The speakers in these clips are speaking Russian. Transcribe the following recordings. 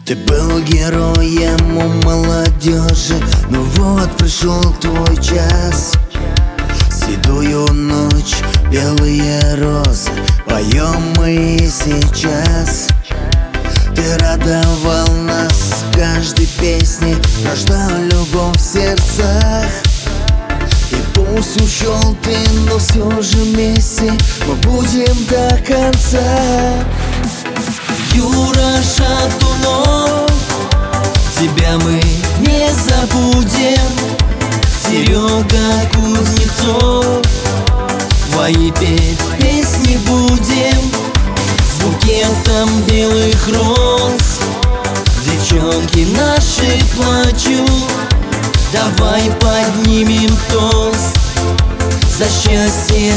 Ты был героем у молодежи, но вот пришел твой час. Седую ночь, белые розы, поем мы сейчас. Ты радовал нас каждой песней, рождал любовь в сердцах. И пусть ушел ты, но все же вместе мы будем до конца. Юра Шатунов, тебя мы не забудем. Серега Кузнецов, твои петь песни будем. С букетом белых роз девчонки наши плачут. Давай поднимем тост за счастье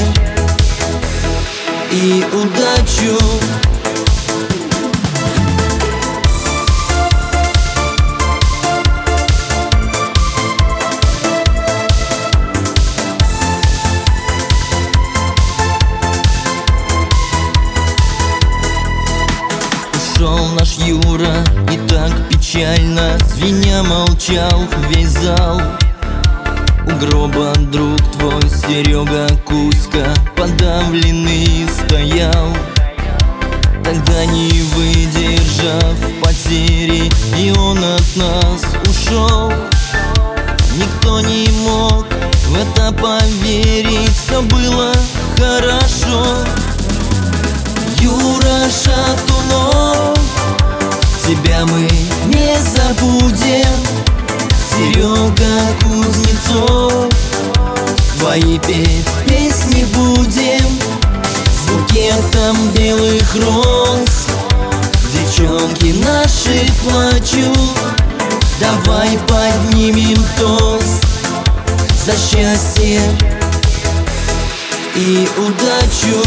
и удачу. Ушел наш Юра, и так печально, звеня молчал весь зал. У гроба друг твой Серега Кузька подавленный стоял. Тогда, не выдержав потери, и он от нас ушел. Никто не мог в это поверить, все было хорошо. Юра Шатунов, тебя мы не забудем. Серега Кузнецов, твои петь песни будем. С букетом белых роз девчонки наши плачут. Давай поднимем тост за счастье и удачу.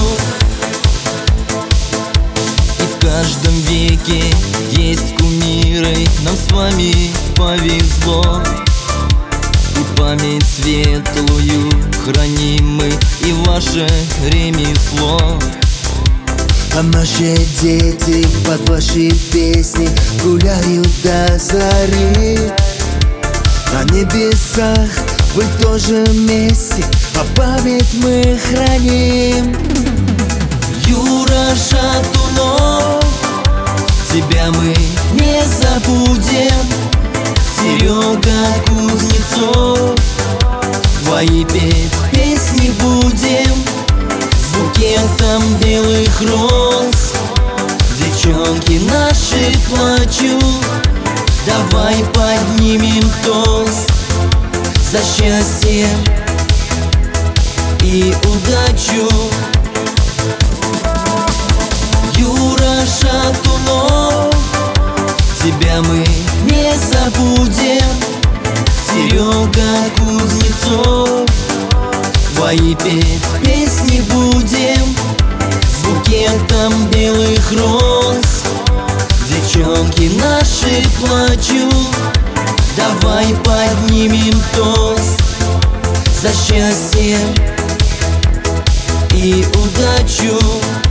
В каждом веке есть кумиры, нам с вами повезло. И память светлую храним мы, и ваше ремесло. А наши дети под ваши песни гуляют до зари. На небесах вы тоже вместе, а память мы храним. Юра Шатунов, тебя мы не забудем. Серега Кузнецов, твои петь песни будем. С букетом белых роз девчонки наши плачут. Давай поднимем тост за счастье и удачу. Юра Шатунов, тебя мы не забудем. Серега Кузнецов, твои петь песни будем. С букетом белых роз девчонки наши плачут. Давай поднимем тост за счастье и удачу.